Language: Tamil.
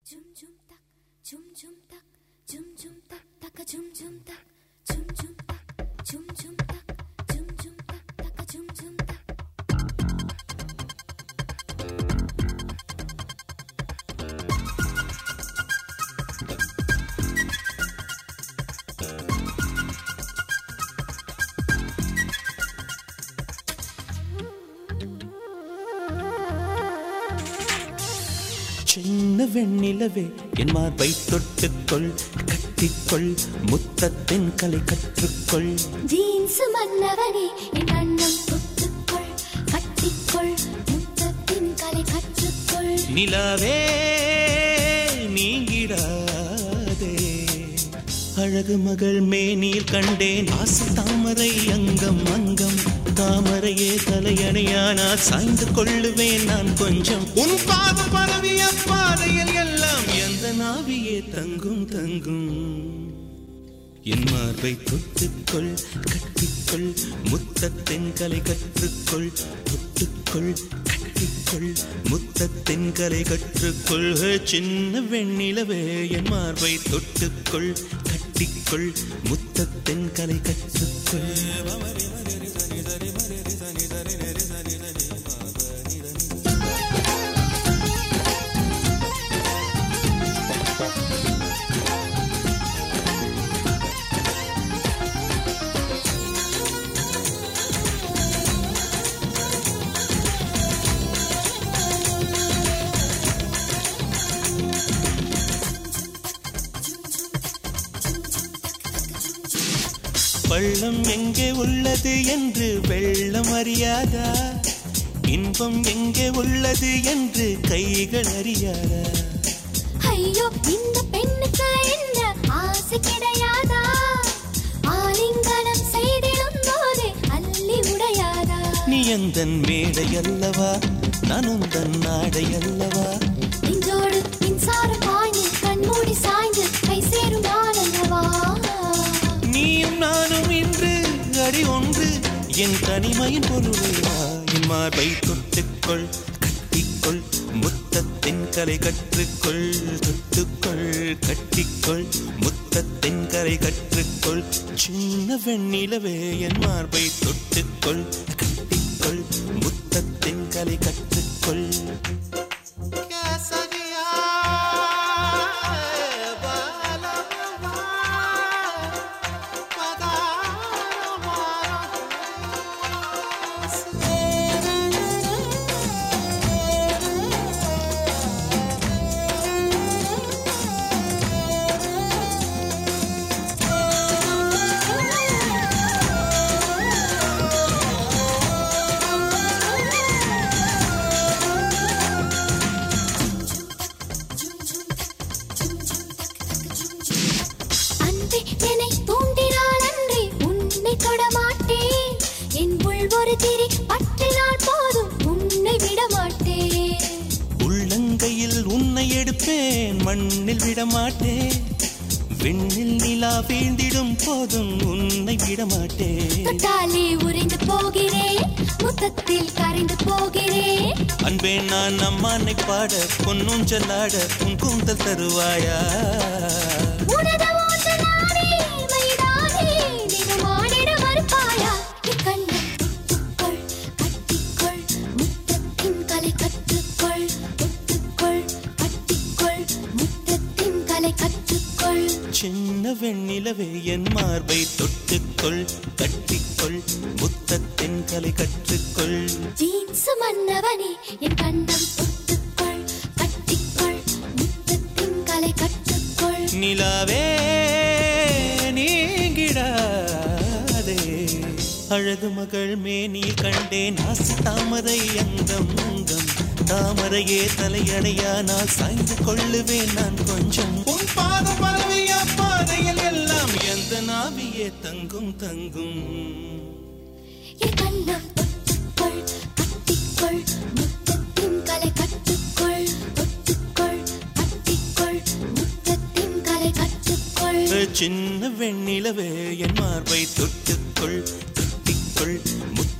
Zum zum tak, zum zum tak, zum zum tak, taka zum zum tak, zum zum tak, zum zum tak, zum zum tak, taka zum zum tak. சின்ன வெண்ணிலவே என் மார்பை தொட்டுக்கொள், கட்டிக்கொள், முத்தத்தின் கலை கற்றுக்கொள். ஜீன்ஸ் மன்னவனே என் அண்ணம் தொட்டுக்கொள், கட்டிக்கொள், முத்தத்தின் கலை கற்றுக்கொள். நிலாவே நீங்கிடாதே, அழகு மகள் மேனில் கண்டேன் ஆசை தாமரை அங்கம் அங்கம். தாமரையே தலையணையானால் சாய்ந்து கொள்ளுவேன் நான் கொஞ்சம். உன் பாதம் பரவிய பாதையில் எல்லாம் எந்த நாவியே தங்கும் தங்கும். என் மார்பை தொட்டுக்கொள், கட்டிக்கொள், முத்தத்தின் கலை கற்றுக்கொள். தொட்டுக்கொள், கட்டிக்கொள், முத்தத்தின் கலை கற்றுக்கொள். சின்ன வெண்ணிலவே என் மார்பை தொட்டுக்கொள், கட்டிக்கொள், முத்தத்தின் கலை கற்றுக்கொள். பள்ளம் எங்கே உள்ளது என்று வெள்ளம் அறியாதா, இன்பம் எங்கே உள்ளது என்று கைகள் அறியாதா. ஐயோ இந்த பெண்ணுக்கு என்ன ஆசை கிடையாதா, ஆலிங்கனம் செய்திடும் போதே அள்ளி உடையாதா. நீ எந்தன் மேடை அல்லவா, நான் உந்தன் நாடை அல்லவா. நெஞ்சோடு மின்சாரம் பாய்ந்து கண்மூடி சாய்ந்து கை சேரும் ஆனந்தவா. நீயும் நானும் இன்று அடி ஒன்று, என் தனிமையின் பொருளைவா. என் மார்பை தொட்டுக்கொள், கட்டிக்கொள், முத்தத்தின் கலை கற்றுக்கொள். தொட்டுக்கொள், கட்டிக்கொள், முத்தத்தின் கலை கற்றுக்கொள். சின்ன வெண்ணிலவே என் மார்பை தொட்டுக்கொள், கட்டிக்கொள், முத்தத்தின் கலை கற்றுக்கொள். உள்ளங்கையில் உன்னை எடுப்பேன், மண்ணில் விடமாட்டேன். விண்ணில் நிலா வீழ்ந்திடும் போதும் உன்னை விடமாட்டேன். தொட்டாலே உறைந்து போகிறேன், முத்தத்தில் கரைந்து போகிறேன். அன்பே நான் அம்மானை பாட, பொன்னூஞ்சலாட உன் கூந்தல் தருவாயா. சின்ன வெண்ணிலவே என் மார்பை தொட்டுக்கொள், கட்டிக்கொள், முத்தத்தின் கலை கற்றுக்கொள். ஜீன்ஸ் மன்னவனே என் கண்ணம் தொட்டுக்கொள், கட்டிக்கொள், முத்தத்தின் கலை கற்றுக்கொள். நிலாவே நீங்கிடாதே, அழகு மகள் மேனில் கண்டேன் ஆசை தாமரை அங்கம் அங்கம். தாமரையே தலையணையானால் சாய்ந்து கொள்ளுவேன் நான் கொஞ்சம். உன் பாதம் பரவிய பாதையில் எல்லாம் எந்த நாவியே தங்கும் தங்கும். என் கண்ணம் தொட்டுக்கொள், கட்டிக்கொள், முத்தத்தின் கலை கற்றுக்கொள். தொட்டுக்கொள், கட்டிக்கொள், முத்தத்தின் கலை கற்றுக்கொள். சின்ன வெண்ணிலவே என் மார்பை தொட்டுக்கொள், கட்டிக்கொள், முத்த